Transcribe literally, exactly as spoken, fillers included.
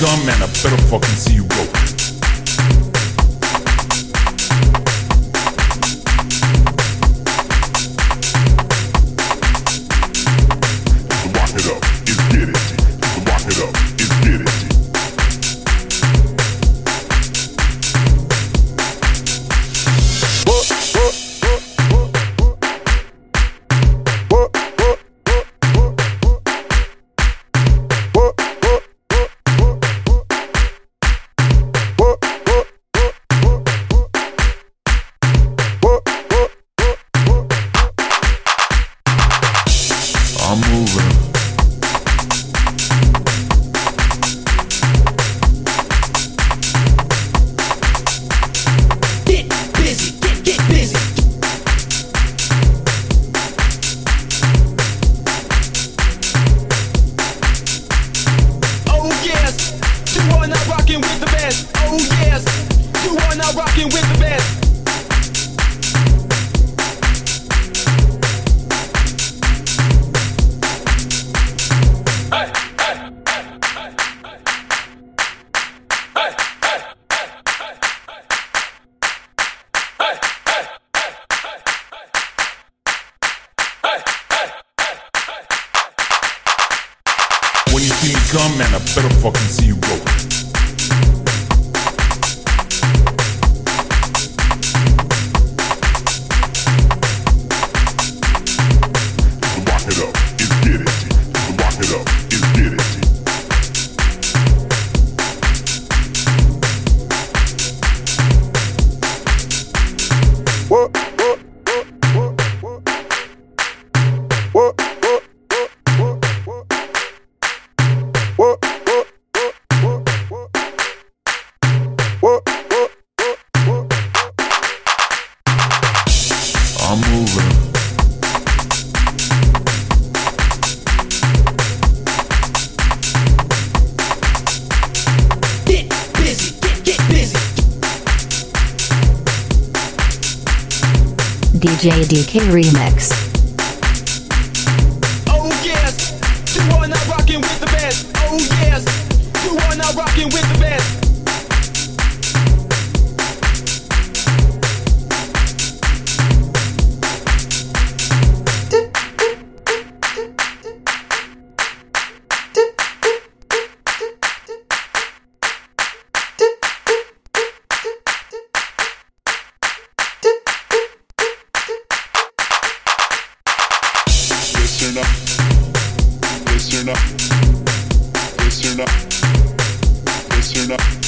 come, man, I better fucking see you go. Rock it up, it's get it. Rock it up, it's get it. I'm moving. Get busy, get get busy. Oh yes, you are now rocking with the best. Oh yes, you are now rocking with the best. When you see me come, man, I better fucking see you go. Rock it up, it's get it. Rock it up, it's get it. What? What? What? What? What? What? What? I'm moving. Get busy, get get busy. D J D K Remix. Oh yes, you are now rocking with the best. Oh yes, you are now rocking with the best. Listen up. Listen up. Listen up. Listen up.